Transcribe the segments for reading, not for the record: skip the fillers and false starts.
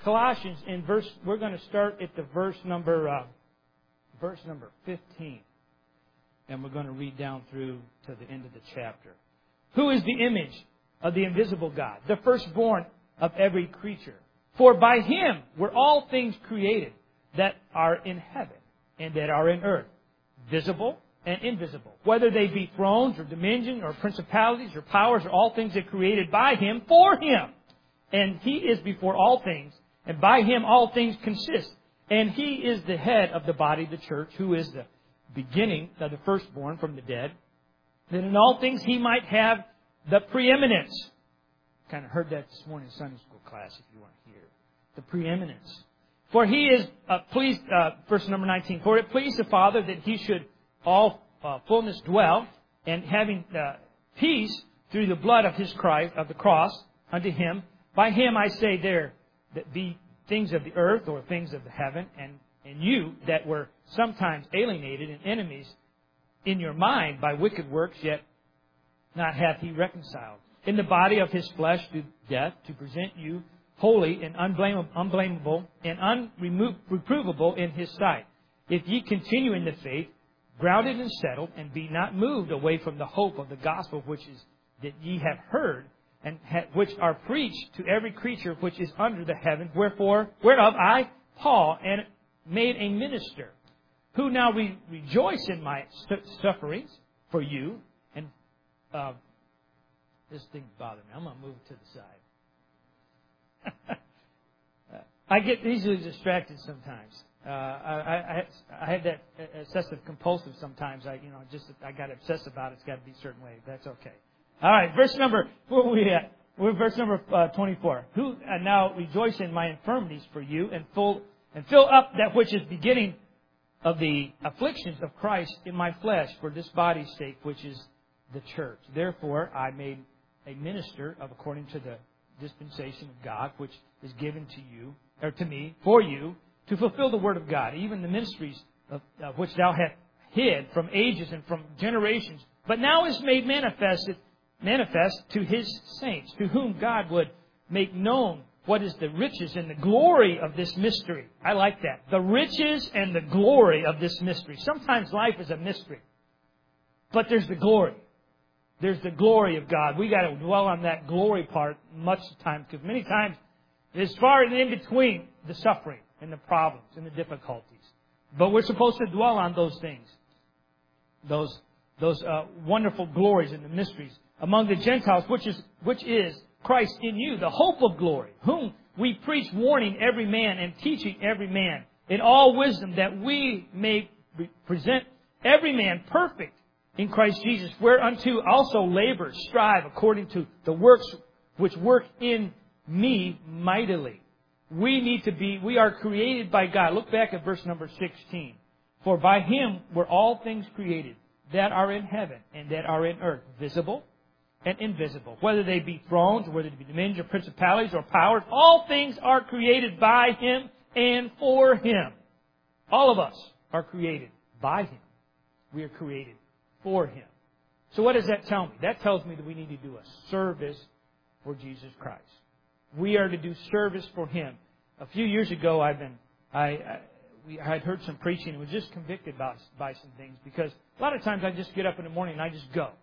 Colossians we're going to start at the verse number 15. And we're going to read down through to the end of the chapter. Who is the image of the invisible God, the firstborn of every creature? For by Him were all things created that are in heaven and that are in earth, visible and invisible. Whether they be thrones or dominions or principalities or powers or all things that are created by Him, for Him. And He is before all things, and by Him all things consist. And He is the head of the body, the church, who is the beginning of the firstborn from the dead, that in all things He might have the preeminence. Kind of heard that this morning in Sunday school class, if you weren't here. The preeminence. For He is pleased, verse number 19, for it pleased the Father that He should all fullness dwell, and having peace through the blood of His Christ, of the cross, unto Him. By Him I say there, that be things of the earth or things of the heaven, and you that were sometimes alienated and enemies in your mind by wicked works, yet not hath He reconciled in the body of His flesh to death, to present you holy and unblameable and unreprovable in His sight. If ye continue in the faith, grounded and settled, and be not moved away from the hope of the gospel which is that ye have heard, and which are preached to every creature which is under the heaven, whereof I, Paul, and made a minister, who now rejoice in my sufferings for you. And this thing bothers me. I'm going to move it to the side. I get easily distracted sometimes. I have that obsessive compulsive sometimes. I got to obsess about it. It's got to be a certain way. That's okay. All right, verse number, where are we at? We're verse number 24. Who now rejoice in my infirmities for you, and fill up that which is beginning of the afflictions of Christ in my flesh for this body's sake, which is the church. Therefore, I made a minister of according to the dispensation of God, which is given to you, or to me, for you, to fulfill the word of God, even the ministries of which thou hast hid from ages and from generations, but now is made manifest to His saints, to whom God would make known what is the riches and the glory of this mystery. I like that. The riches and the glory of this mystery. Sometimes life is a mystery, but there's the glory. There's the glory of God. We got to dwell on that glory part much of the time, because many times it's far and in between the suffering and the problems and the difficulties. But we're supposed to dwell on those things, those wonderful glories and the mysteries among the Gentiles, which is Christ in you, the hope of glory, whom we preach, warning every man and teaching every man in all wisdom, that we may present every man perfect in Christ Jesus, whereunto also labor, strive according to the works which work in me mightily. We are created by God. Look back at verse number 16. For by Him were all things created that are in heaven and that are in earth, visible and invisible, whether they be thrones, or whether they be dominions, or principalities, or powers. All things are created by Him and for Him. All of us are created by Him. We are created for Him. So what does that tell me? That tells me that we need to do a service for Jesus Christ. We are to do service for Him. A few years ago, I had heard some preaching and was just convicted by some things, because a lot of times I just get up in the morning and I just go.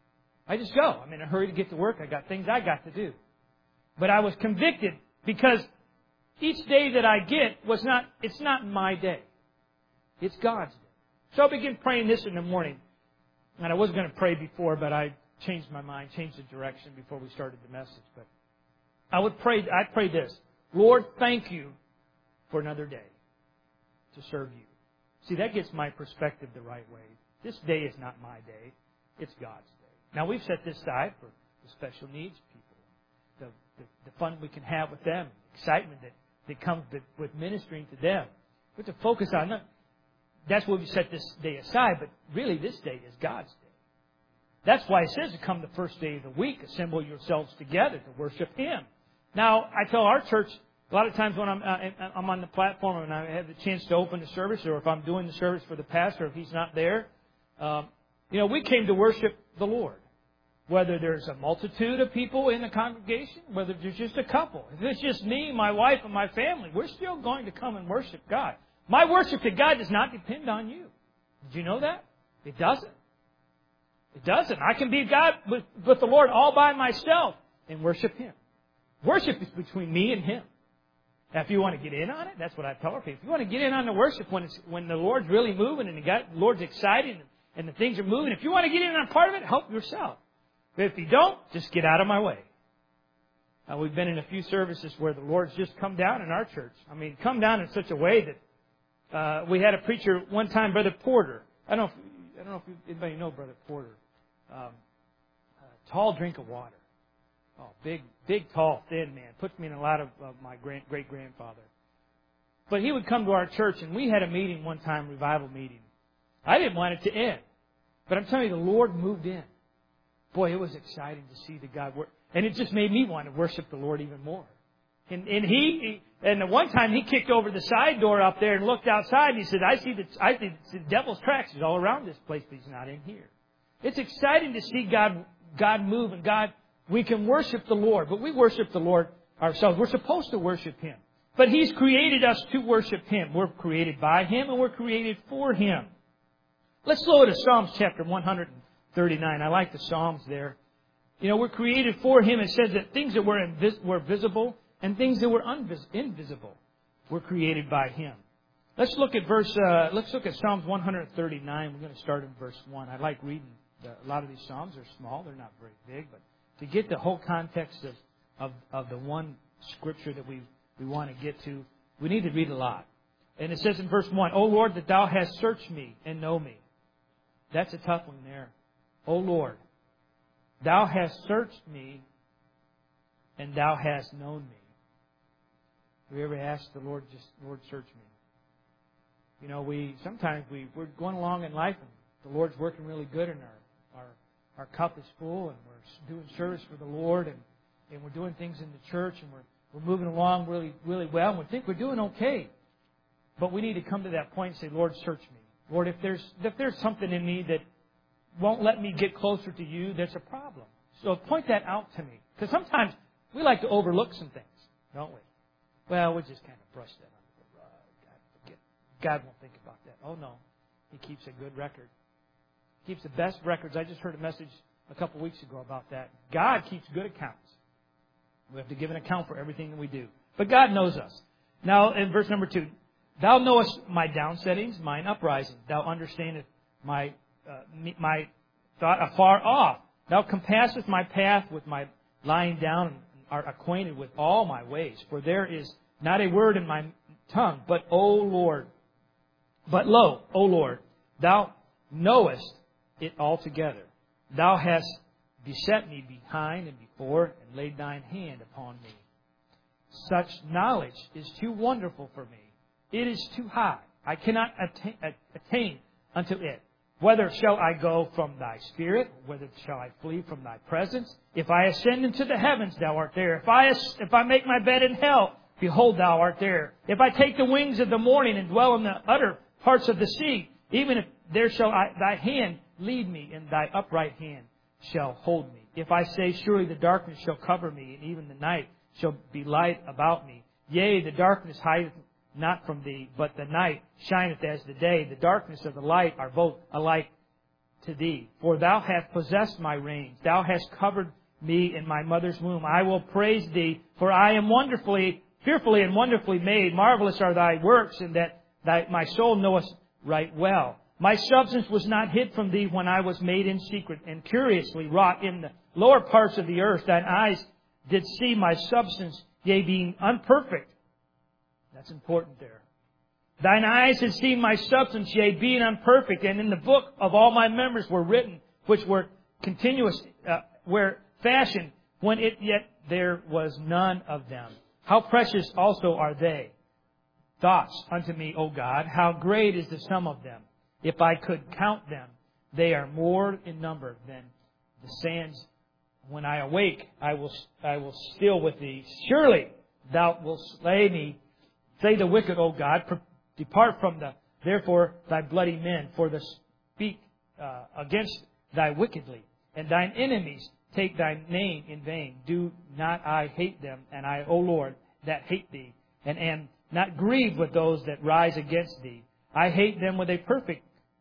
I'm in a hurry to get to work. I got things I got to do. But I was convicted because each day that I get it's not my day. It's God's day. So I began praying this in the morning. And I wasn't going to pray before, but I changed my mind, changed the direction before we started the message. But I'd pray this: Lord, thank you for another day to serve you. See, that gets my perspective the right way. This day is not my day. It's God's day. Now, we've set this aside for the special needs people, the fun we can have with them, the excitement that comes with ministering to them. We have to focus on that. That's why we set this day aside, but really this day is God's day. That's why it says to come the first day of the week, assemble yourselves together to worship Him. Now, I tell our church, a lot of times when I'm on the platform and I have the chance to open the service, or if I'm doing the service for the pastor, if he's not there, we came to worship the Lord. Whether there's a multitude of people in the congregation, whether there's just a couple. If it's just me, my wife, and my family, we're still going to come and worship God. My worship to God does not depend on you. Did you know that? It doesn't. It doesn't. I can be God with the Lord all by myself and worship Him. Worship is between me and Him. Now, if you want to get in on it, that's what I tell people. If you want to get in on the worship when the Lord's really moving and the Lord's excited and the things are moving, if you want to get in on part of it, help yourself. But if you don't, just get out of my way. We've been in a few services where the Lord's just come down in our church. I mean, come down in such a way that we had a preacher one time, Brother Porter. I don't know if anybody know Brother Porter. Tall drink of water. Oh, big, tall, thin man. Puts me in a lot of my great-grandfather. But he would come to our church, and we had a meeting one time, revival meeting. I didn't want it to end. But I'm telling you, the Lord moved in. Boy, it was exciting to see the God work. And it just made me want to worship the Lord even more. And the one time he kicked over the side door up there and looked outside and he said, I see the devil's tracks all around this place, but he's not in here. It's exciting to see God move and we can worship the Lord, but we worship the Lord ourselves. We're supposed to worship Him. But He's created us to worship Him. We're created by Him and we're created for Him. Let's go to Psalms chapter 139. I like the Psalms there. You know, we're created for Him. It says that things that were visible and things that were invisible were created by Him. Let's look at Psalms 139. We're going to start in verse 1. I like reading. A lot of these Psalms are small. They're not very big. But to get the whole context of the one scripture that we want to get to, we need to read a lot. And it says in verse 1, O Lord, that Thou hast searched me and know me. That's a tough one there. O Lord, Thou hast searched me and Thou hast known me. Have you ever asked the Lord, Lord, search me? You know, sometimes we're going along in life and the Lord's working really good and our cup is full and we're doing service for the Lord and we're doing things in the church and we're moving along really, really well and we think we're doing okay. But we need to come to that point and say, Lord, search me. Lord, if there's something in me that won't let me get closer to You, there's a problem. So point that out to me. Because sometimes we like to overlook some things, don't we? Well, we just kind of brush that under the rug. God won't think about that. Oh, no. He keeps a good record. He keeps the best records. I just heard a message a couple weeks ago about that. God keeps good accounts. We have to give an account for everything that we do. But God knows us. Now, in verse number 2, Thou knowest my downsettings, mine uprising. Thou understandest my thought afar off. Thou compassest my path with my lying down and art acquainted with all my ways. For there is not a word in my tongue, but lo, O Lord, Thou knowest it altogether. Thou hast beset me behind and before and laid Thine hand upon me. Such knowledge is too wonderful for me. It is too high. I cannot attain unto it. Whether shall I go from Thy Spirit? Whether shall I flee from Thy presence? If I ascend into the heavens, Thou art there. If I make my bed in hell, behold, Thou art there. If I take the wings of the morning and dwell in the utter parts of the sea, even if there shall Thy hand lead me, and Thy upright hand shall hold me. If I say, surely the darkness shall cover me, and even the night shall be light about me. Yea, the darkness hideth not from Thee, but the night shineth as the day. The darkness of the light are both alike to Thee. For Thou hast possessed my reins. Thou hast covered me in my mother's womb. I will praise Thee, for I am fearfully and wonderfully made. Marvelous are Thy works, and that my soul knoweth right well. My substance was not hid from Thee when I was made in secret, and curiously wrought in the lower parts of the earth. Thine eyes did see my substance, yea, being unperfect. That's important there. Thine eyes had seen my substance, yea, being unperfect, and in the book of all my members were written, which were continuous, were fashioned, when yet there was none of them. How precious also are they. Thoughts unto me, O God, how great is the sum of them. If I could count them, they are more in number than the sands. When I awake, I will still with Thee. Surely Thou wilt slay me. Say the wicked, O God, depart from therefore Thy bloody men, for the speak against Thy wickedly, and Thine enemies take thy name in vain. Do not I hate them, and I, O Lord, that hate thee, and am not grieved with those that rise against thee. I hate them with a perfect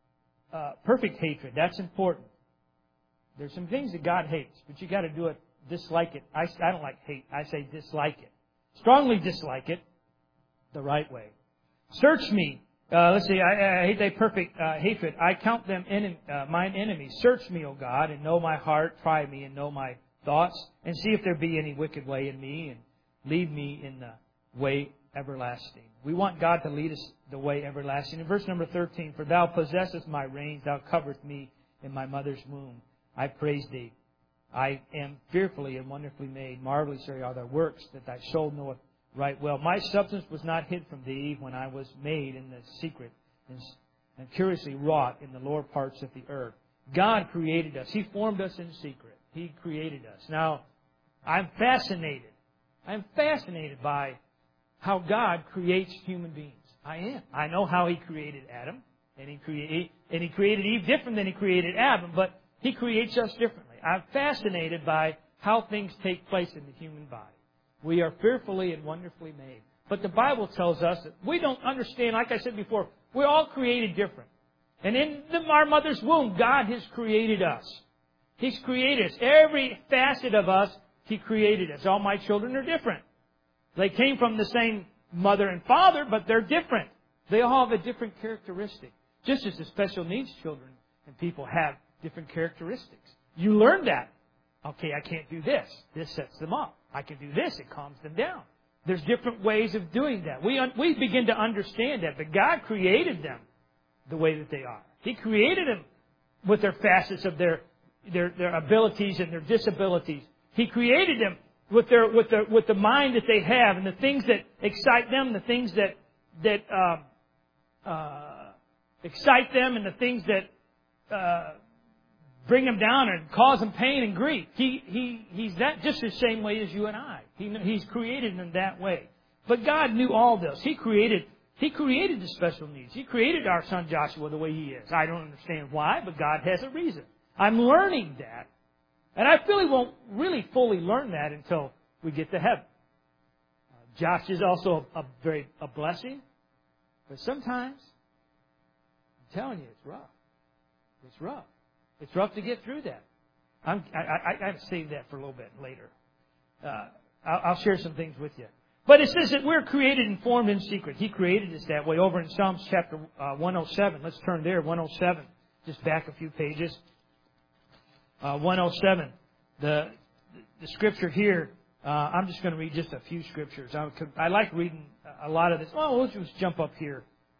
hatred. That's important. There's some things that God hates, but you got to do it, dislike it. I don't like hate. I say dislike it. Strongly dislike it the right way. Search me. Let's see. I hate thy perfect hatred. I count them mine enemies. Search me, O God, and know my heart. Try me and know my thoughts, and see if there be any wicked way in me, and lead me in the way everlasting. We want God to lead us the way everlasting. In verse number 13, for thou possessest my reins, thou coverest me in my mother's womb. I praise thee. I am fearfully and wonderfully made. Marvelous are thy works, that thy soul knoweth right well. My substance was not hid from thee when I was made in the secret and curiously wrought in the lower parts of the earth. God created us. He formed us in secret. He created us. Now, I'm fascinated. I'm fascinated by how God creates human beings. I am. I know how He created Adam, and He created Eve different than He created Adam, but He creates us differently. I'm fascinated by how things take place in the human body. We are fearfully and wonderfully made. But the Bible tells us that we don't understand, like I said before, we're all created different. And in our mother's womb, God has created us. He's created us. Every facet of us, He created us. All my children are different. They came from the same mother and father, but they're different. They all have a different characteristic. Just as the special needs children and people have different characteristics. You learn that. Okay, I can't do this. This sets them up. I can do this. It calms them down. There's different ways of doing that. We begin to understand that. But God created them the way that they are. He created them with their facets of their abilities and their disabilities. He created them with the mind that they have and the things that excite them, the things that excite them, and the things that bring them down and cause them pain and grief. He's that just the same way as you and I. He's created them that way. But God knew all this. He created the special needs. He created our son Joshua the way he is. I don't understand why, but God has a reason. I'm learning that. And I feel we won't really fully learn that until we get to heaven. Josh is also a blessing. But sometimes, I'm telling you, it's rough. It's rough. It's rough to get through that. I save that for a little bit later. I'll share some things with you. But it says that we're created and formed in secret. He created us that way. Over in Psalms chapter 107. Let's turn there. 107. Just back a few pages. 107. The scripture here. I'm just going to read just a few scriptures. I like reading a lot of this. Well, let's just jump up here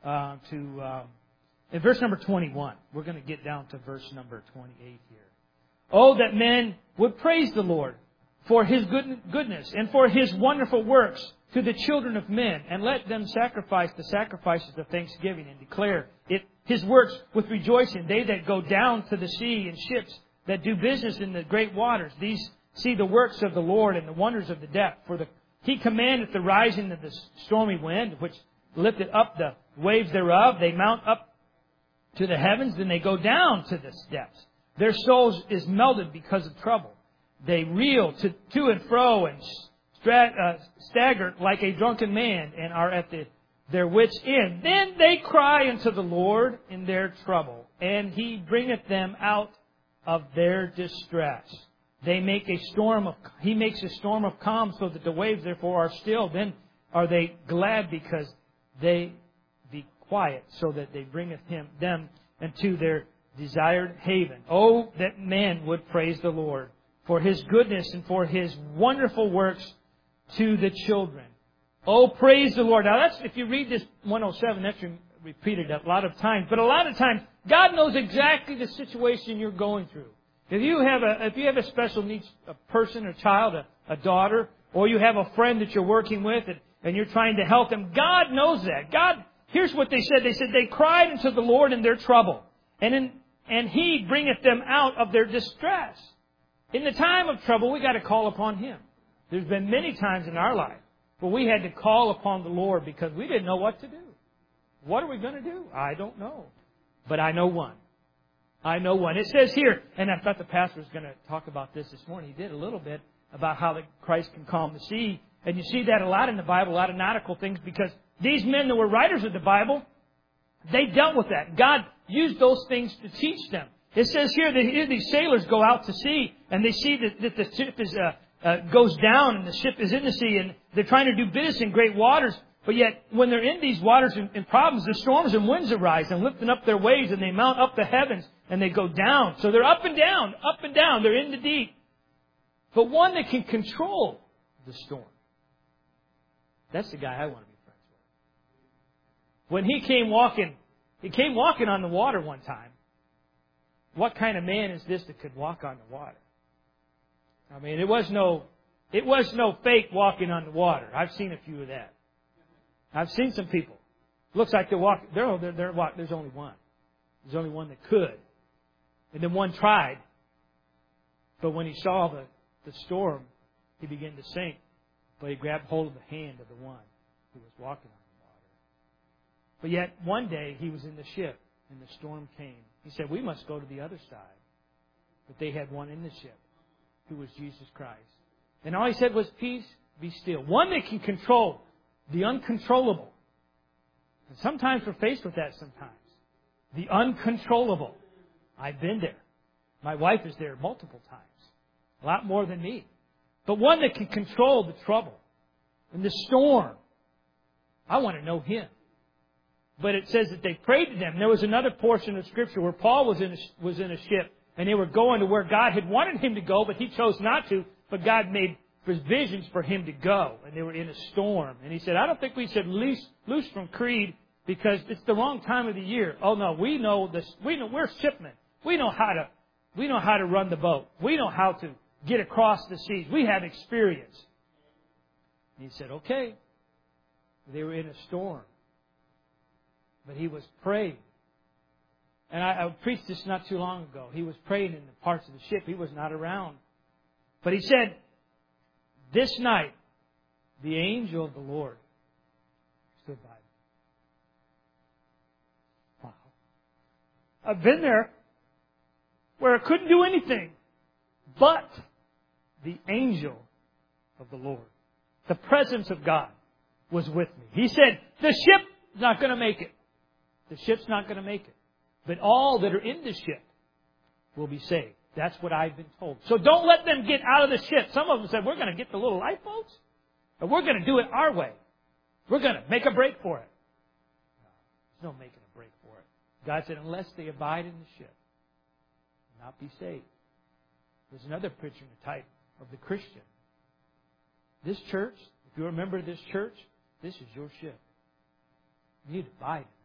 in verse number 21. We're going to get down to verse number 28 here. Oh, that men would praise the Lord for His goodness and for His wonderful works to the children of men, and let them sacrifice the sacrifices of thanksgiving and declare His works with rejoicing. They that go down to the sea in ships that do business in the great waters, these see the works of the Lord and the wonders of the depth. For He commandeth the rising of the stormy wind, which lifteth up the waves thereof. They mount up to the heavens, then they go down to the depths. Their souls is melted because of trouble. They reel to and fro and stagger like a drunken man, and are at their wits' end. Then they cry unto the Lord in their trouble, and He bringeth them out of their distress. He makes a storm of calm, so that the waves therefore are still. Then are they glad because they be quiet, so that they bringeth them into their desired haven. Oh, that man would praise the Lord for His goodness and for His wonderful works to the children. Oh, praise the Lord. Now, if you read this 107, that's repeated a lot of times. But a lot of times, God knows exactly the situation you're going through. If you have a special needs person or child, a daughter, or you have a friend that you're working with and you're trying to help them, God knows that. God, here's what they said. They said they cried unto the Lord in their trouble, and He bringeth them out of their distress. In the time of trouble, we got to call upon Him. There's been many times in our life where we had to call upon the Lord because we didn't know what to do. What are we going to do? I don't know. But I know one. I know one. It says here, and I thought the pastor was going to talk about this morning. He did a little bit about how Christ can calm the sea. And you see that a lot in the Bible, a lot of nautical things, because these men that were writers of the Bible, they dealt with that. God used those things to teach them. It says here that here these sailors go out to sea, and they see that the ship goes down, and the ship is in the sea, and they're trying to do business in great waters. But yet, when they're in these waters and problems, the storms and winds arise and lifting up their waves, and they mount up the heavens, and they go down. So they're up and down. They're in the deep. But one that can control the storm. That's the guy I want to be friends with. When he came walking on the water one time. What kind of man is this that could walk on the water? I mean, it was no fake walking on the water. I've seen a few of that. I've seen some people. Looks like they're walking. There's only one. There's only one that could. And then one tried. But when he saw the storm, he began to sink. But he grabbed hold of the hand of the one who was walking on the water. But yet, one day, he was in the ship, and the storm came. He said, we must go to the other side. But they had one in the ship, who was Jesus Christ. And all he said was, peace, be still. One that can control the uncontrollable. And sometimes we're faced with that sometimes. The uncontrollable. I've been there. My wife is there multiple times. A lot more than me. But one that can control the trouble and the storm. I want to know Him. But it says that they prayed to them. There was another portion of Scripture where Paul was in a ship, and they were going to where God had wanted him to go, but he chose not to. But God made provisions for him to go, and they were in a storm. And he said, I don't think we should loose from Crete because it's the wrong time of the year. Oh no, we know this. We're shipmen. We know how to run the boat. We know how to get across the seas. We have experience. And he said, okay. They were in a storm. But he was praying. And I preached this not too long ago. He was praying in the parts of the ship. He was not around. But he said, this night, the angel of the Lord stood by me. Wow. I've been there where I couldn't do anything. But the angel of the Lord, the presence of God, was with me. He said, the ship is not going to make it. The ship's not going to make it. But all that are in the ship will be saved. That's what I've been told. So don't let them get out of the ship. Some of them said, we're going to get the little lifeboats, and we're going to do it our way. We're going to make a break for it. No, there's no making a break for it. God said, unless they abide in the ship, they'll not be saved. There's another picture and type of the Christian. This church, if you're a member of this church, this is your ship. You need to abide in it.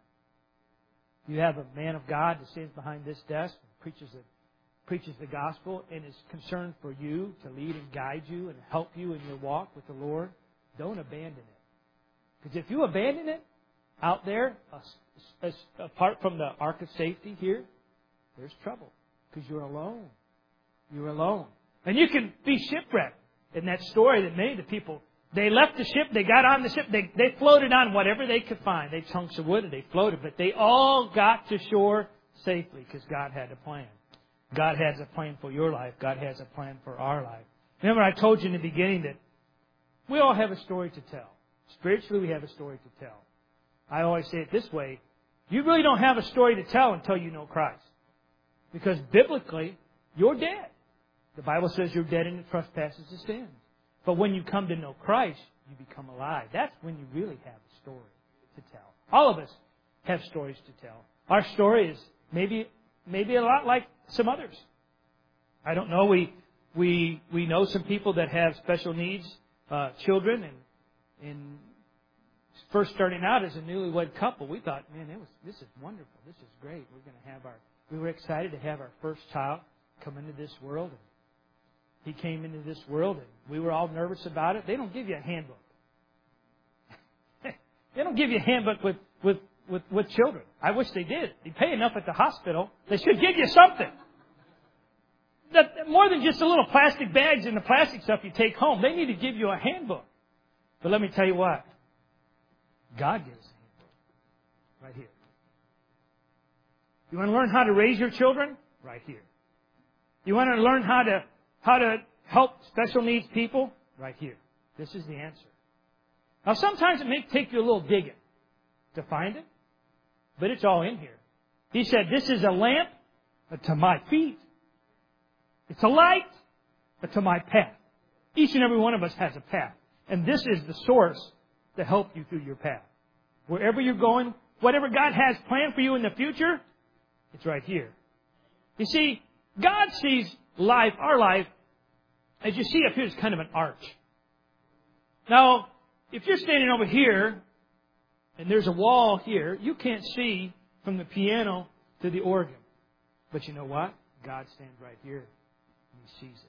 You have a man of God that stands behind this desk and preaches the gospel and is concerned for you to lead and guide you and help you in your walk with the Lord. Don't abandon it. Because if you abandon it out there, apart from the ark of safety here, there's trouble. Because you're alone. You're alone. And you can be shipwrecked. In that story that many of the people, they left the ship, they got on the ship, they floated on whatever they could find. They chunks of wood and they floated. But they all got to shore safely because God had a plan. God has a plan for your life. God has a plan for our life. Remember I told you in the beginning that we all have a story to tell. Spiritually, we have a story to tell. I always say it this way. You really don't have a story to tell until you know Christ. Because biblically, you're dead. The Bible says you're dead in the trespasses and sins. But when you come to know Christ, you become alive. That's when you really have a story to tell. All of us have stories to tell. Our story is maybe a lot like some others. I don't know. We know some people that have special needs, children, and first starting out as a newlywed couple, we thought, man, this is wonderful. This is great. We were excited to have our first child come into this world. And he came into this world, and we were all nervous about it. They don't give you a handbook. They don't give you a handbook with children. I wish they did. You pay enough at the hospital. They should give you something. More than just a little plastic bags and the plastic stuff you take home. They need to give you a handbook. But let me tell you what. God gives a handbook. Right here. You want to learn how to raise your children? Right here. You want to learn how to help special needs people? Right here. This is the answer. Now, sometimes it may take you a little digging to find it, but it's all in here. He said, this is a lamp to my feet. It's a light to my path. Each and every one of us has a path. And this is the source to help you through your path. Wherever you're going, whatever God has planned for you in the future, it's right here. You see, God sees life, our life, as you see up here, it's kind of an arch. Now, if you're standing over here, and there's a wall here, you can't see from the piano to the organ. But you know what? God stands right here, and He sees it.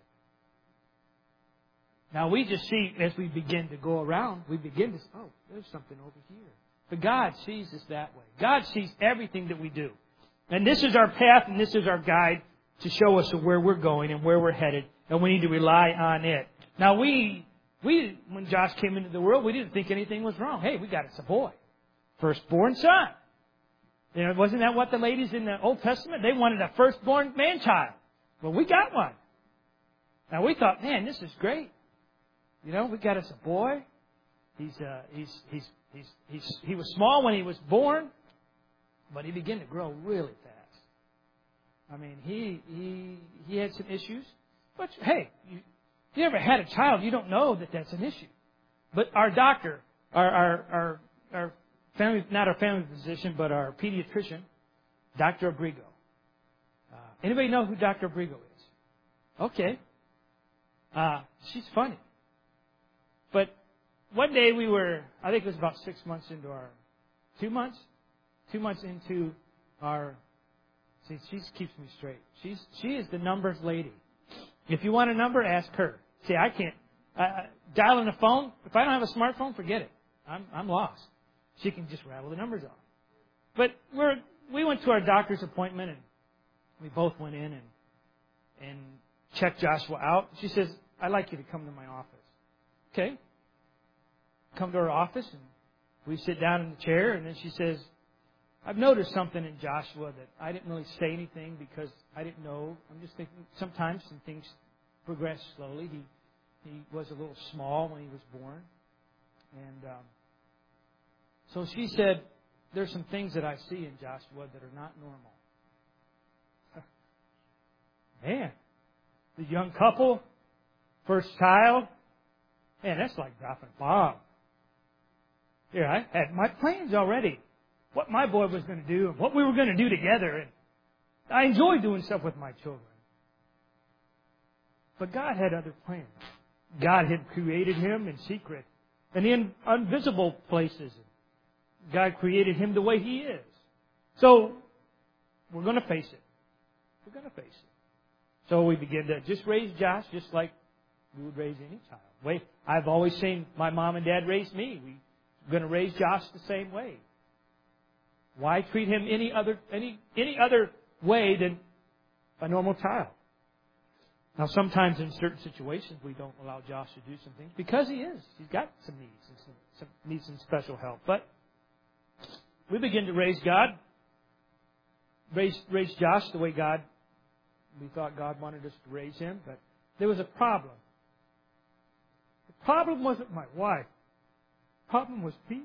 Now, we just see, as we begin to go around, we begin to say, oh, there's something over here. But God sees us that way. God sees everything that we do. And this is our path, and this is our guide to show us where we're going and where we're headed, and we need to rely on it. Now, we when Josh came into the world, we didn't think anything was wrong. Hey, we got us a boy. Firstborn son. You know, wasn't that what the ladies in the Old Testament, they wanted a firstborn man-child. Well, we got one. Now, we thought, man, this is great. You know, we got us a boy. He was small when he was born, but he began to grow really fast. I mean, he had some issues. But, hey, if you ever had a child, you don't know that that's an issue. But our doctor, our family, not our family physician, but our pediatrician, Dr. Abrigo. Anybody know who Dr. Abrigo is? Okay. She's funny. But one day we were, I think it was about 6 months into our, 2 months? 2 months into our, see, she keeps me straight. She is the numbers lady. If you want a number, ask her. See, I can't, dialing a phone, if I don't have a smartphone, forget it. I'm lost. She can just rattle the numbers off. But we went to our doctor's appointment, and we both went in and checked Joshua out. She says, I'd like you to come to my office. Okay. Come to her office, and we sit down in the chair, and then she says, I've noticed something in Joshua that I didn't really say anything because I didn't know. I'm just thinking sometimes some things progress slowly. He was a little small when he was born. And so she said, there's some things that I see in Joshua that are not normal. Man, the young couple, first child, man, that's like dropping a bomb. Here, I had my plans already. What my boy was going to do and what we were going to do together. And I enjoy doing stuff with my children. But God had other plans. God had created him in secret and in invisible places. God created him the way he is. So, we're going to face it. We're going to face it. So we begin to just raise Josh just like we would raise any child. I've always seen my mom and dad raise me. We're going to raise Josh the same way. Why treat him any other way than a normal child? Now, sometimes in certain situations, we don't allow Josh to do some things because he's got some needs and needs some special help. But we begin to raise Josh the way we thought God wanted us to raise him. But there was a problem. The problem wasn't my wife. The problem was Pete.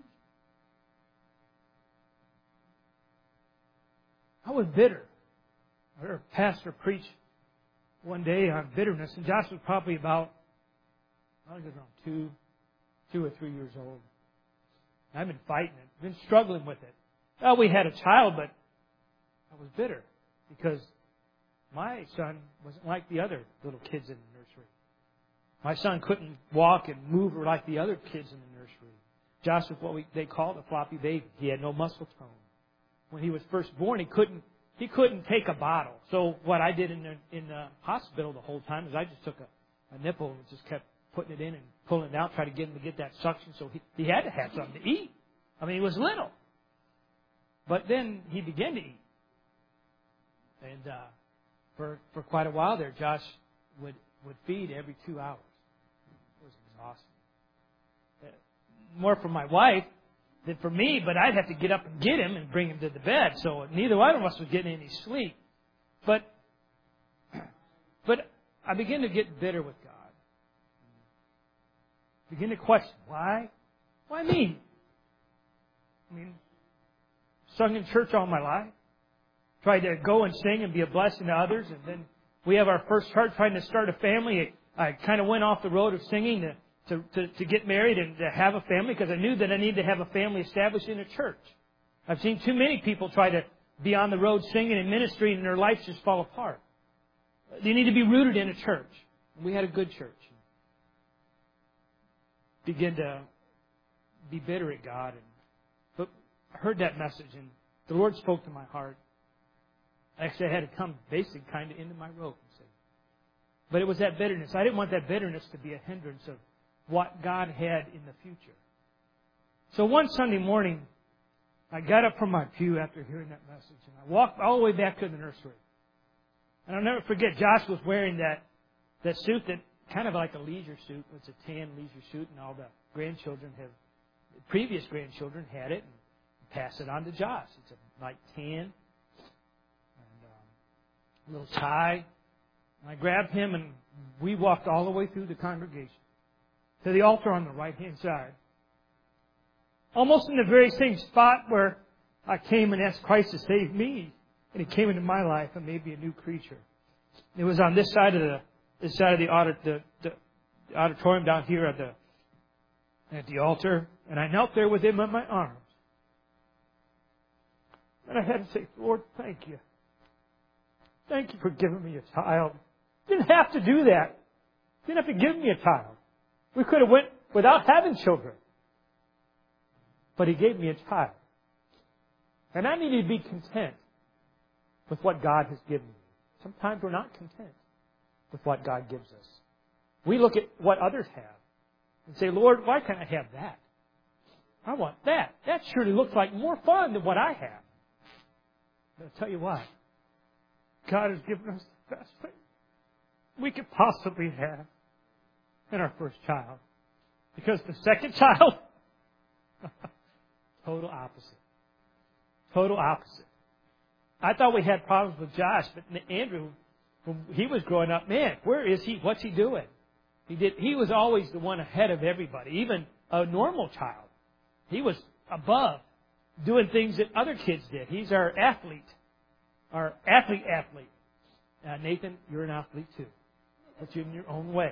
I was bitter. I heard a pastor preach one day on bitterness, and Josh was probably about, I don't know, 2 or 3 years old. I've been fighting it, been struggling with it. Well, we had a child, but I was bitter because my son wasn't like the other little kids in the nursery. My son couldn't walk and move like the other kids in the nursery. Josh was what they called a floppy baby. He had no muscle tone. When he was first born, he couldn't take a bottle. So what I did in the hospital the whole time is I just took a nipple and just kept putting it in and pulling it out, trying to get him to get that suction. So he had to have something to eat. I mean, he was little. But then he began to eat. And for quite a while there, Josh would feed every 2 hours. It was exhausting. More for my wife than for me, but I'd have to get up and get him and bring him to the bed. So neither one of us was getting any sleep. But But I began to get bitter with God. Begin to question, why? Why me? I mean, sung in church all my life. Tried to go and sing and be a blessing to others. And then we have our first child trying to start a family. I kind of went off the road of singing to get married and to have a family because I knew that I needed to have a family established in a church. I've seen too many people try to be on the road singing and ministering and their lives just fall apart. They need to be rooted in a church. We had a good church. Begin to be bitter at God. But I heard that message and the Lord spoke to my heart. Actually, I had to come basically kind of into my rope. But it was that bitterness. I didn't want that bitterness to be a hindrance of what God had in the future. So one Sunday morning, I got up from my pew after hearing that message, and I walked all the way back to the nursery. And I'll never forget, Josh was wearing that suit that kind of like a leisure suit. It's a tan leisure suit, and all the previous grandchildren had it and passed it on to Josh. It's a light tan and a little tie. And I grabbed him, and we walked all the way through the congregation to the altar on the right-hand side. Almost in the very same spot where I came and asked Christ to save me. And He came into my life and made me a new creature. It was on this side of the auditorium down here at the altar. And I knelt there with Him in my arms. And I had to say, Lord, thank you. Thank you for giving me a child. Didn't have to do that. Didn't have to give me a child. We could have went without having children. But He gave me a child. And I need to be content with what God has given me. Sometimes we're not content with what God gives us. We look at what others have and say, Lord, why can't I have that? I want that. That surely looks like more fun than what I have. But I'll tell you what. God has given us the best thing we could possibly have in our first child. Because the second child, total opposite. Total opposite. I thought we had problems with Josh, but Andrew, when he was growing up, man, where is he? What's he doing? He was always the one ahead of everybody, even a normal child. He was above, doing things that other kids did. He's our athlete. Our athlete. Nathan, you're an athlete too. But you're in your own way.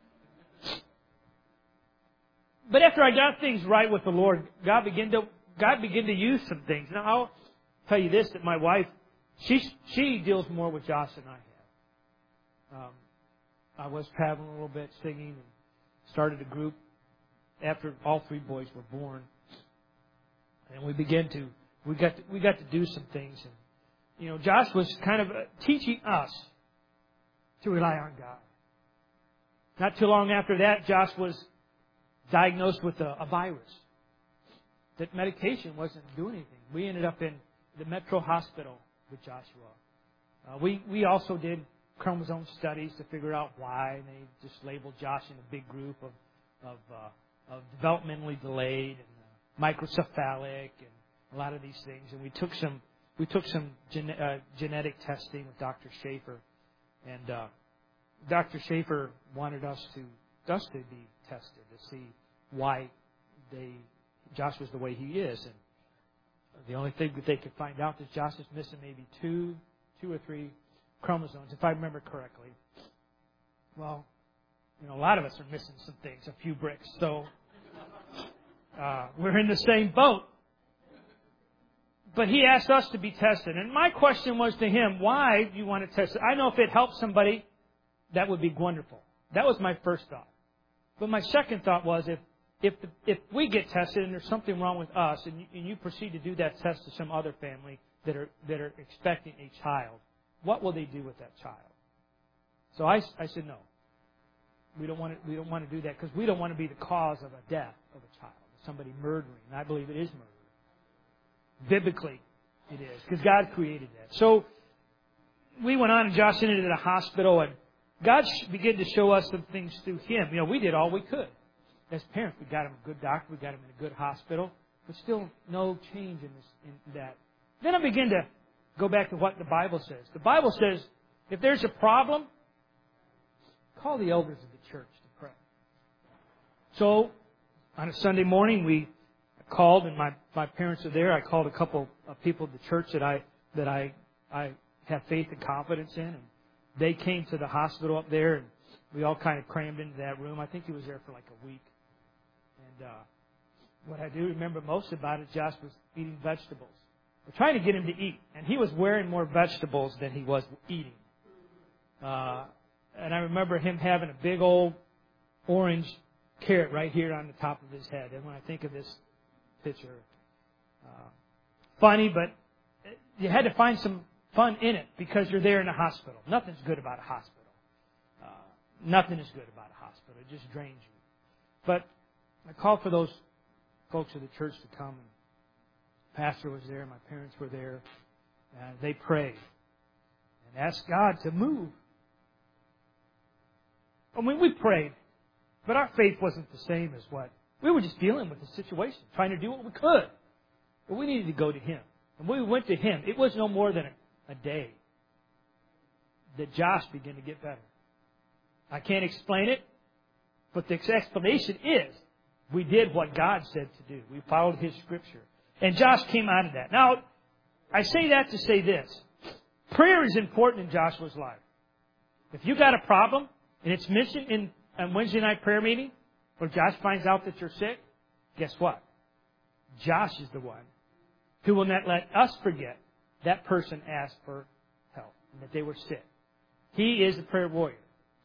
But after I got things right with the Lord, God began to use some things. Now, I'll tell you this, that my wife, she deals more with Josh than I have. I was traveling a little bit, singing, and started a group after all three boys were born. And we got to do some things. And, you know, Josh was kind of teaching us to rely on God. Not too long after that, Josh was diagnosed with a virus. That medication wasn't doing anything. We ended up in the Metro Hospital with Joshua. We also did chromosome studies to figure out why. And they just labeled Josh in a big group of developmentally delayed and microcephalic and a lot of these things. And we took some genetic testing with Dr. Schaefer, and Dr. Schaefer wanted us to be tested to see why Josh was the way he is. And the only thing that they could find out is Josh is missing maybe two or three chromosomes, if I remember correctly. Well, you know, a lot of us are missing some things, a few bricks. So we're in the same boat. But he asked us to be tested. And my question was to him, why do you want to test it? I know if it helps somebody, that would be wonderful. That was my first thought. But my second thought was, if we get tested and there's something wrong with us, and you proceed to do that test to some other family that are expecting a child, what will they do with that child? So I said no. We don't want to do that because we don't want to be the cause of a death of a child, somebody murdering. And I believe it is murder. Biblically, it is, because God created that. So we went on, and Josh ended at a hospital, and God began to show us some things through him. You know, we did all we could. As parents, we got him a good doctor, we got him in a good hospital, but still no change in that. Then I began to go back to what the Bible says. The Bible says, if there's a problem, call the elders of the church to pray. So, on a Sunday morning, we called, and my parents are there. I called a couple of people at the church that I have faith and confidence in, and they came to the hospital up there, and we all kind of crammed into that room. I think he was there for like a week. And what I do remember most about it, Josh was eating vegetables. We're trying to get him to eat, and he was wearing more vegetables than he was eating. And I remember him having a big old orange carrot right here on the top of his head. And when I think of this picture, funny, but you had to find some fun in it because you're there in a hospital. Nothing's good about a hospital. Nothing is good about a hospital. It just drains you. But I called for those folks of the church to come. And the pastor was there. My parents were there. And they prayed and asked God to move. I mean, we prayed, but our faith wasn't the same as what. We were just dealing with the situation, trying to do what we could. But we needed to go to Him. And when we went to Him, it was no more than a day that Josh began to get better. I can't explain it, but the explanation is we did what God said to do. We followed His Scripture. And Josh came out of that. Now, I say that to say this. Prayer is important in Joshua's life. If you got a problem, and it's mentioned in a Wednesday night prayer meeting, where Josh finds out that you're sick, guess what? Josh is the one who will not let us forget that person asked for help and that they were sick. He is a prayer warrior.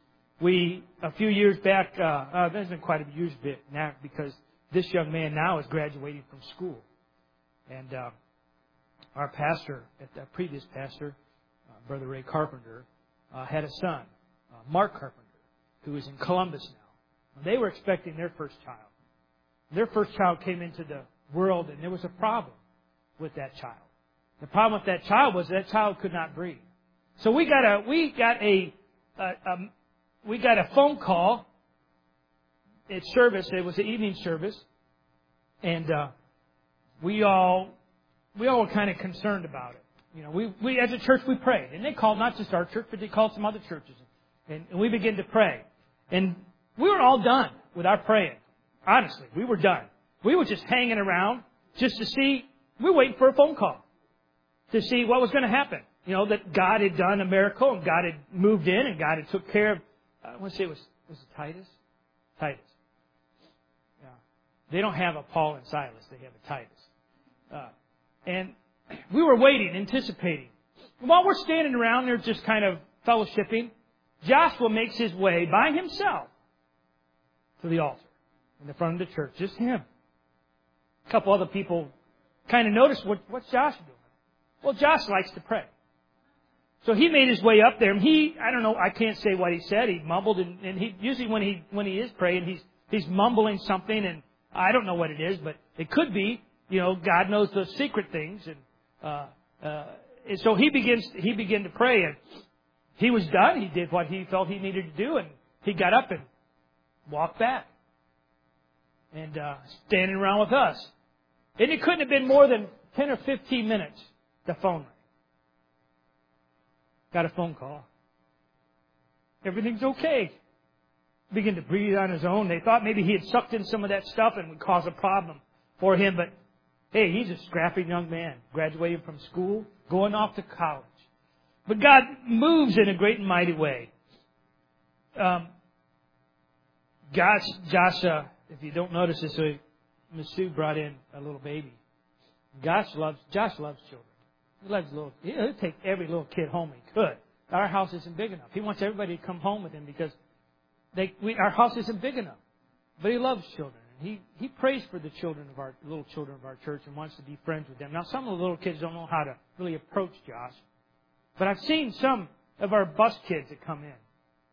A few years back, there's been quite a few years back now, because this young man now is graduating from school. And our pastor, the previous pastor, Brother Ray Carpenter, had a son, Mark Carpenter, who is in Columbus now. They were expecting their first child. Their first child came into the world, and there was a problem with that child. The problem with that child was that child could not breathe. So we got a phone call at service. It was an evening service, and we all were kind of concerned about it. You know, we as a church we prayed, and they called not just our church, but they called some other churches, and we began to pray, and we were all done with our praying. Honestly, we were done. We were just hanging around just to see. We were waiting for a phone call to see what was going to happen. You know, that God had done a miracle, and God had moved in, and God had took care of. I want to say was it Titus? Titus. Yeah. They don't have a Paul and Silas. They have a Titus. And we were waiting, anticipating. And while we're standing around there just kind of fellowshipping, Joshua makes his way by himself to the altar in the front of the church. Just him. A couple other people kind of noticed, what's Josh doing? Well, Josh likes to pray. So he made his way up there, and I don't know, I can't say what he said. He mumbled, and he usually when he is praying, he's mumbling something, and I don't know what it is, but it could be, you know, God knows the secret things, and so he began to pray, and he was done. He did what he felt he needed to do, and he got up and walked back, and standing around with us, and it couldn't have been more than 10 or 15 minutes. The phone rang. Got a phone call. Everything's okay. Began to breathe on his own. They thought maybe he had sucked in some of that stuff and would cause a problem for him. But, hey, he's a scrappy young man, graduating from school, going off to college. But God moves in a great and mighty way. Josh, if you don't notice this, Miss Sue brought in a little baby. Josh loves children. He'll take every little kid home he could. Our house isn't big enough. He wants everybody to come home with him because our house isn't big enough. But he loves children. And he prays for the little children of our church and wants to be friends with them. Now, some of the little kids don't know how to really approach Josh. But I've seen some of our bus kids that come in.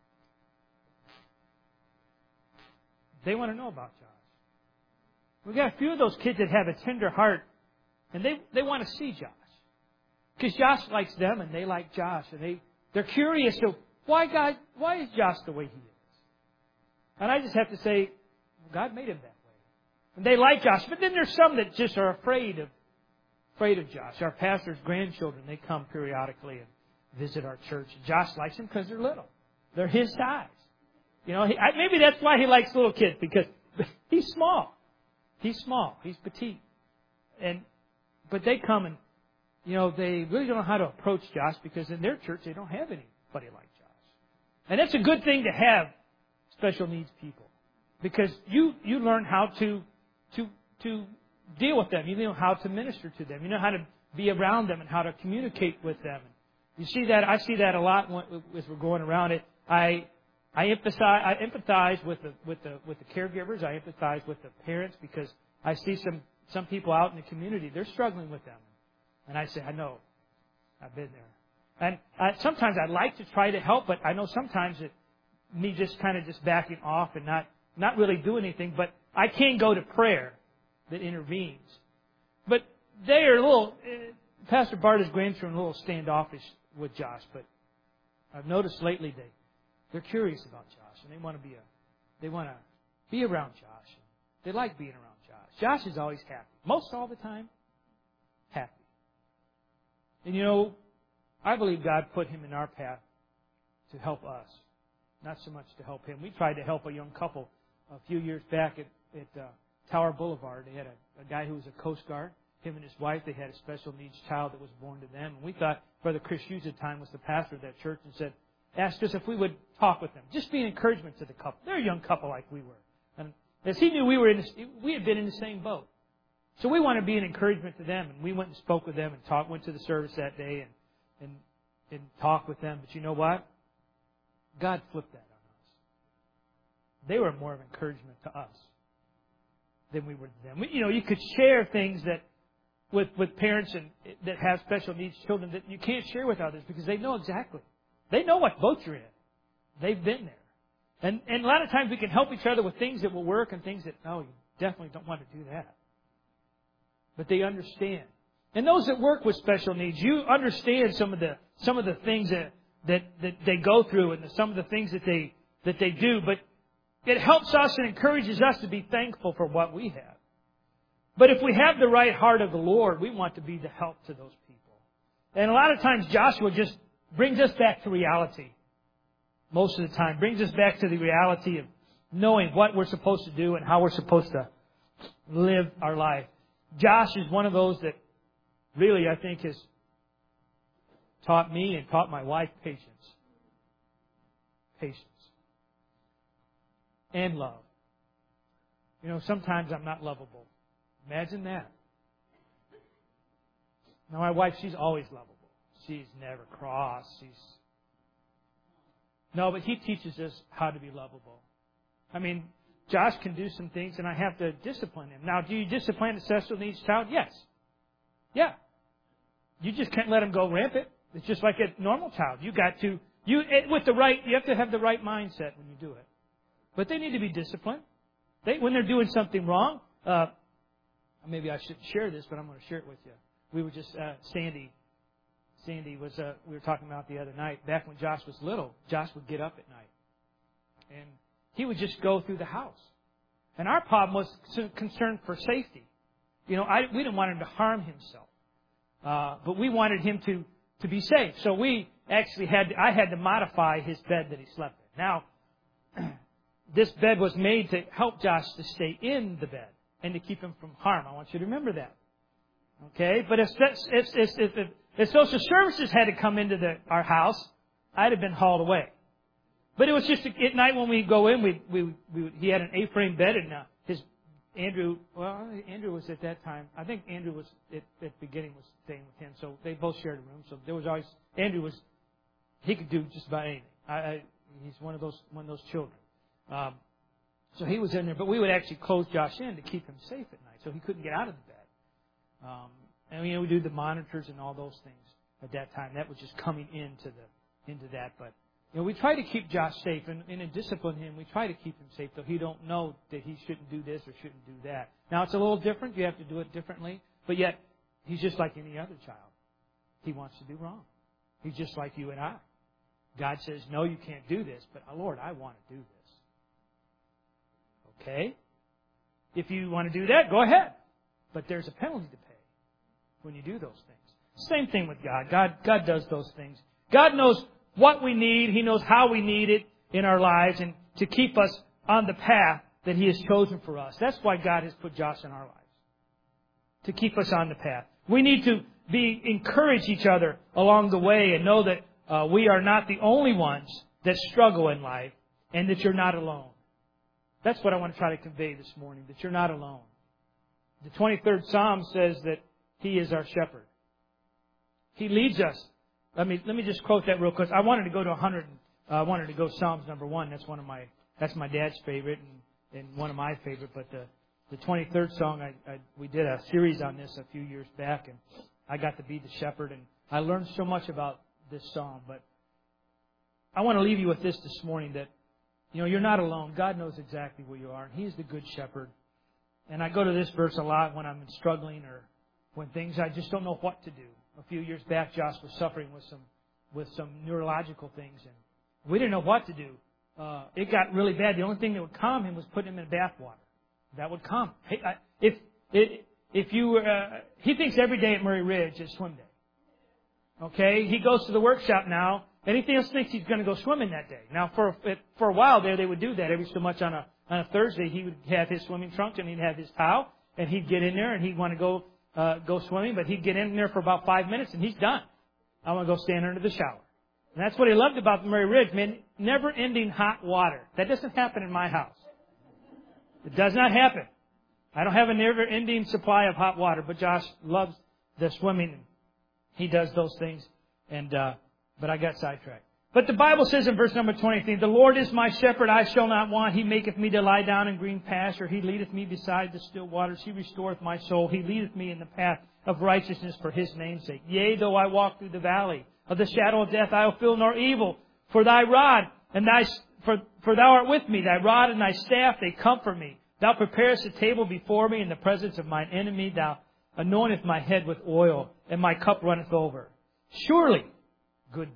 They want to know about Josh. We've got a few of those kids that have a tender heart, and they want to see Josh. Because Josh likes them, and they like Josh, and they're curious to why is Josh the way he is? And I just have to say, well, God made him that way. And they like Josh, but then there's some that just are afraid of Josh. Our pastor's grandchildren, they come periodically and visit our church. Josh likes them because they're little. They're his size. You know, maybe that's why he likes little kids, because he's small. He's small. He's petite. But they come and, you know, they really don't know how to approach Josh, because in their church they don't have anybody like Josh. And that's a good thing to have special needs people, because you learn how to deal with them. You know how to minister to them. You know how to be around them and how to communicate with them. You see that? I see that a lot as we're going around it. I empathize with the caregivers. I empathize with the parents, because I see some people out in the community, they're struggling with them. And I say, I know. I've been there. And sometimes I like to try to help, but I know sometimes me just kind of just backing off and not really doing anything. But I can go to prayer that intervenes. But they are a little, Pastor Bart is going through a little standoffish with Josh. But I've noticed lately they're curious about Josh, and they want to be around Josh. They like being around Josh. Josh is always happy. Most all the time, happy. And you know, I believe God put him in our path to help us, not so much to help him. We tried to help a young couple a few years back at Tower Boulevard. They had a guy who was a Coast Guard. Him and his wife, they had a special needs child that was born to them. And we thought Brother Chris Hughes at the time was the pastor of that church, and asked us if we would talk with them. Just be an encouragement to the couple. They're a young couple like we were. And as he knew we had been in the same boat. So we wanted to be an encouragement to them. And we went and spoke with them and went to the service that day and talked with them. But you know what? God flipped that on us. They were more of encouragement to us than we were to them. You could share things that with parents that have special needs children that you can't share with others, because they know exactly. They know what boat you're in. They've been there. And a lot of times we can help each other with things that will work and things that, no, you definitely don't want to do that. But they understand. And those that work with special needs, you understand some of the things that they go through and some of the things that they do. But it helps us and encourages us to be thankful for what we have. But if we have the right heart of the Lord, we want to be the help to those people. And a lot of times Joshua just brings us back to reality. Most of the time. Brings us back to the reality of knowing what we're supposed to do and how we're supposed to live our life. Josh is one of those that really, I think, has taught me and taught my wife patience. Patience. And love. Sometimes I'm not lovable. Imagine that. Now, my wife, she's always lovable. She's never cross. No, but he teaches us how to be lovable. I mean, Josh can do some things, and I have to discipline him. Now, do you discipline a special needs child? Yes. Yeah. You just can't let him go rampant. It's just like a normal child. You have to have the right mindset when you do it. But they need to be disciplined. When they're doing something wrong, maybe I shouldn't share this, but I'm going to share it with you. We were just, Sandy was, we were talking about the other night, back when Josh was little, Josh would get up at night. And he would just go through the house. And our problem was concern for safety. We didn't want him to harm himself. But we wanted him to be safe. So we actually I had to modify his bed that he slept in. Now, this bed was made to help Josh to stay in the bed and to keep him from harm. I want you to remember that. Okay? But if social services had to come into our house, I'd have been hauled away. But it was just at night when we go in, he had an A-frame bed, and Andrew was at that time. I think Andrew was at the beginning was staying with him, so they both shared a room. So there was always he could do just about anything. He's one of those children. So he was in there, but we would actually close Josh in to keep him safe at night, so he couldn't get out of the bed. And we do the monitors and all those things at that time. That was just coming into that. But we try to keep Josh safe and to discipline him. We try to keep him safe, though he don't know that he shouldn't do this or shouldn't do that. Now it's a little different. You have to do it differently, but yet he's just like any other child. He wants to do wrong. He's just like you and I. God says, "No, you can't do this," but Lord, I want to do this. Okay? If you want to do that, go ahead. But there's a penalty to pay when you do those things. Same thing with God. God does those things. God knows what we need. He knows how we need it in our lives. And to keep us on the path that He has chosen for us. That's why God has put Josh in our lives. To keep us on the path. We need to encourage each other along the way and know that we are not the only ones that struggle in life and that you're not alone. That's what I want to try to convey this morning, that you're not alone. The 23rd Psalm says that He is our shepherd. He leads us. Let me just quote that real quick. I wanted to go to 100. I wanted to go Psalms number 1. That's my dad's favorite and one of my favorite. But the 23rd song, we did a series on this a few years back, and I got to be the shepherd, and I learned so much about this psalm. But I want to leave you with this morning, that you're not alone. God knows exactly where you are, and He's the good shepherd. And I go to this verse a lot when I'm struggling or when things I just don't know what to do. A few years back, Josh was suffering with some neurological things, and we didn't know what to do. It got really bad. The only thing that would calm him was putting him in bath water. That would calm. He thinks every day at Murray Ridge is swim day. Okay, he goes to the workshop now. Anything else thinks he's going to go swimming that day. Now, for a while there, they would do that every so much on a Thursday. He would have his swimming trunks and he'd have his towel, and he'd get in there and he'd want to go swimming, but he'd get in there for about 5 minutes and he's done. I want to go stand under the shower. And that's what he loved about the Murray Ridge, man. Never-ending hot water. That doesn't happen in my house. It does not happen. I don't have a never-ending supply of hot water, but Josh loves the swimming. He does those things, but I got sidetracked. But the Bible says in verse number 23, "The Lord is my shepherd, I shall not want. He maketh me to lie down in green pasture. He leadeth me beside the still waters. He restoreth my soul. He leadeth me in the path of righteousness for His name's sake. Yea, though I walk through the valley of the shadow of death, I will fear no evil. For Thy rod and for Thou art with me. Thy rod and Thy staff, they comfort me. Thou preparest a table before me in the presence of mine enemy. Thou anointest my head with oil, and my cup runneth over. Surely goodness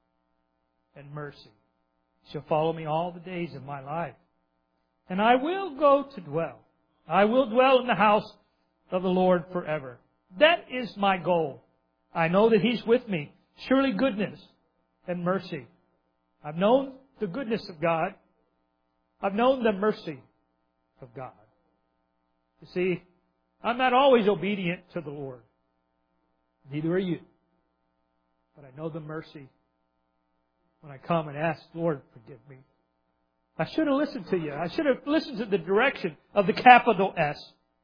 and mercy shall follow me all the days of my life. And I will dwell in the house of the Lord forever." That is my goal. I know that He's with me. Surely goodness and mercy. I've known the goodness of God. I've known the mercy of God. You see, I'm not always obedient to the Lord. Neither are you. But I know the mercy when I come and ask, "Lord, forgive me. I should have listened to you. I should have listened to the direction of the capital S.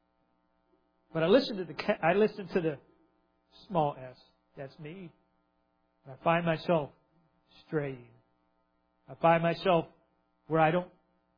But I listened to the small s. That's me. And I find myself straying. I find myself where I don't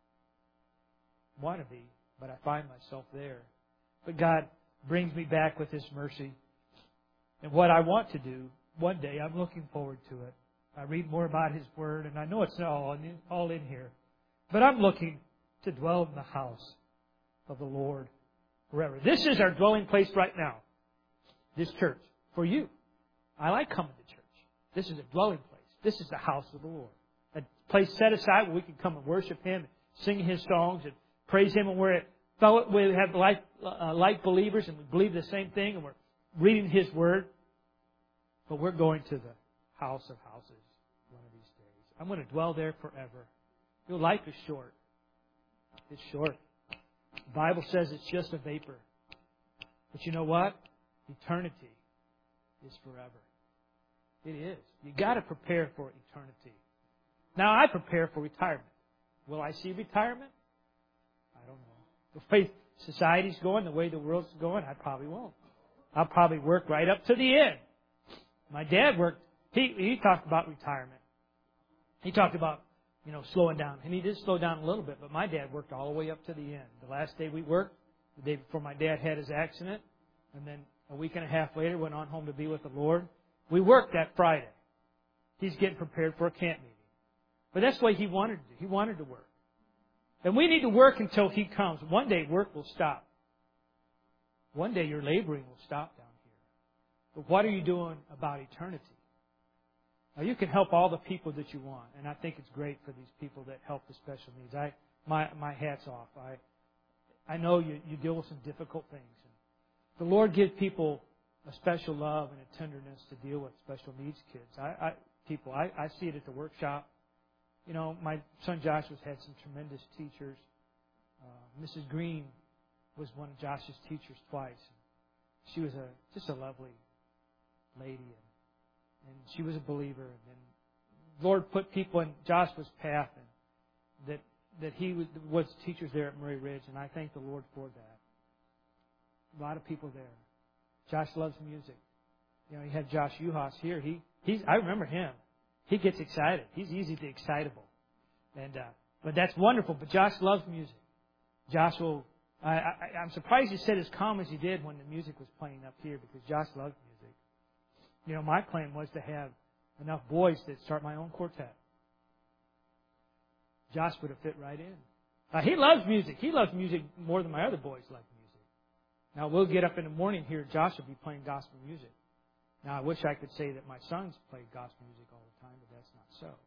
want to be, but I find myself there. But God brings me back with His mercy. And what I want to do, one day, I'm looking forward to it. I read more about His Word, and I know it's all in here. But I'm looking to dwell in the house of the Lord forever. This is our dwelling place right now. This church. For you. I like coming to church. This is a dwelling place. This is the house of the Lord. A place set aside where we can come and worship Him, sing His songs, and praise Him. And we have like believers, and we believe the same thing, and we're reading His Word. But we're going to the house of houses one of these days. I'm going to dwell there forever. Your life is short. It's short. The Bible says it's just a vapor. But you know what? Eternity is forever. It is. You got to prepare for eternity. Now I prepare for retirement. Will I see retirement? I don't know. The way society's going, the way the world's going, I probably won't. I'll probably work right up to the end. My dad worked. He talked about retirement. He talked about slowing down, and he did slow down a little bit. But my dad worked all the way up to the end. The last day we worked, the day before my dad had his accident, and then a week and a half later went on home to be with the Lord. We worked that Friday. He's getting prepared for a camp meeting. But that's the way he wanted to do. He wanted to work. And we need to work until He comes. One day work will stop. One day your laboring will stop down here. But what are you doing about eternity? Now, you can help all the people that you want. And I think it's great for these people that help the special needs. My hat's off. I know you deal with some difficult things. The Lord gives people a special love and a tenderness to deal with special needs kids. I see it at the workshop. You know, my son Joshua's had some tremendous teachers. Mrs. Green was one of Josh's teachers twice. She was just a lovely lady, and she was a believer. And then the Lord put people in Joshua's path, and that he was teachers there at Murray Ridge, and I thank the Lord for that. A lot of people there. Josh loves music. You know, you have Josh Uhas here. I remember him. He gets excited. He's easily excitable, but that's wonderful. But Josh loves music. Josh will. I'm surprised he said as calm as he did when the music was playing up here, because Josh loves music. You know, my plan was to have enough boys to start my own quartet. Josh would have fit right in. He loves music. He loves music more than my other boys like music. Now, we'll get up in the morning here. Josh will be playing gospel music. Now, I wish I could say that my sons play gospel music all the time, but that's not so.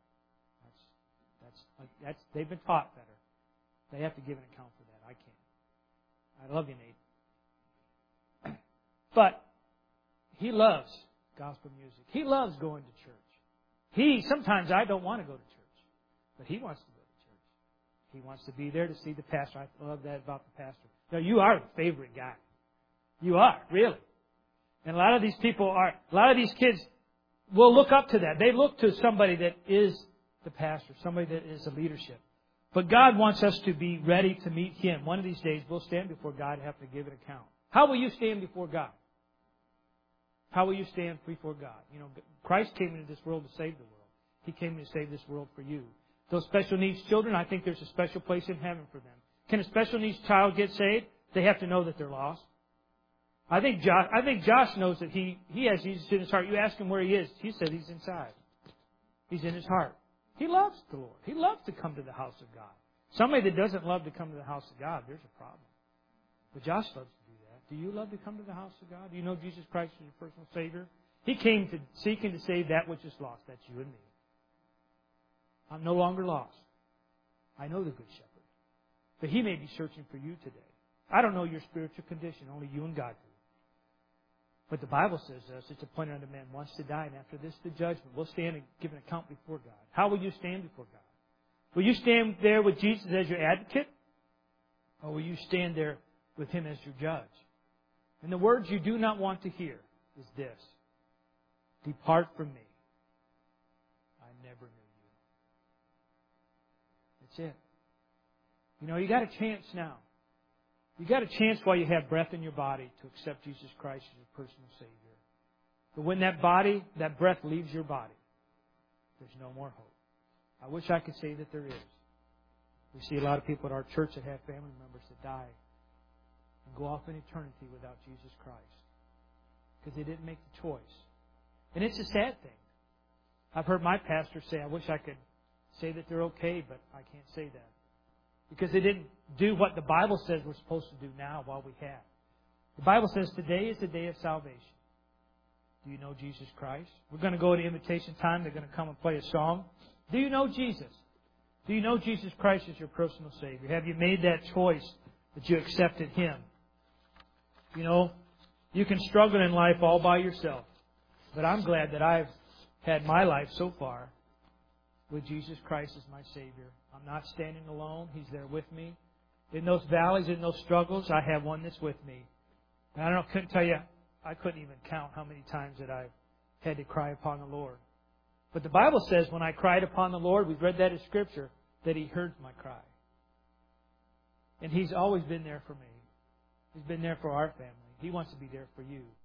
That's they've been taught better. They have to give an account for that. I can't. I love you, Nate. But he loves gospel music. He loves going to church. Sometimes I don't want to go to church, but he wants to go to church. He wants to be there to see the pastor. I love that about the pastor. No, you are the favorite guy. You are, really. And a lot of these kids will look up to that. They look to somebody that is the pastor, somebody that is the leadership. But God wants us to be ready to meet Him. One of these days, we'll stand before God and have to give an account. How will you stand before God? How will you stand before God? You know, Christ came into this world to save the world. He came to save this world for you. Those special needs children, I think there's a special place in heaven for them. Can a special needs child get saved? They have to know that they're lost. I think Josh knows that he has Jesus in his heart. You ask him where he is. He said he's inside. He's in his heart. He loves the Lord. He loves to come to the house of God. Somebody that doesn't love to come to the house of God, there's a problem. But Josh loves to do that. Do you love to come to the house of God? Do you know Jesus Christ is your personal Savior? He came to seek and to save that which is lost. That's you and me. I'm no longer lost. I know the Good Shepherd. But He may be searching for you today. I don't know your spiritual condition. Only you and God do. But the Bible says it's appointed unto man once to die, and after this the judgment. We'll stand and give an account before God. How will you stand before God? Will you stand there with Jesus as your advocate? Or will you stand there with Him as your judge? And the words you do not want to hear is this: depart from me. I never knew you. That's it. You know, you got a chance now. You got a chance while you have breath in your body to accept Jesus Christ as your personal Savior. But when that breath leaves your body, there's no more hope. I wish I could say that there is. We see a lot of people at our church that have family members that die and go off in eternity without Jesus Christ because they didn't make the choice. And it's a sad thing. I've heard my pastor say, I wish I could say that they're okay, but I can't say that. Because they didn't do what the Bible says we're supposed to do now while we have. The Bible says today is the day of salvation. Do you know Jesus Christ? We're going to go to invitation time. They're going to come and play a song. Do you know Jesus? Do you know Jesus Christ as your personal Savior? Have you made that choice that you accepted Him? You know, you can struggle in life all by yourself. But I'm glad that I've had my life so far with Jesus Christ as my Savior. I'm not standing alone. He's there with me. In those valleys, in those struggles, I have one that's with me. And I couldn't tell you, I couldn't even count how many times that I've had to cry upon the Lord. But the Bible says when I cried upon the Lord, we've read that in Scripture, that He heard my cry. And He's always been there for me. He's been there for our family. He wants to be there for you.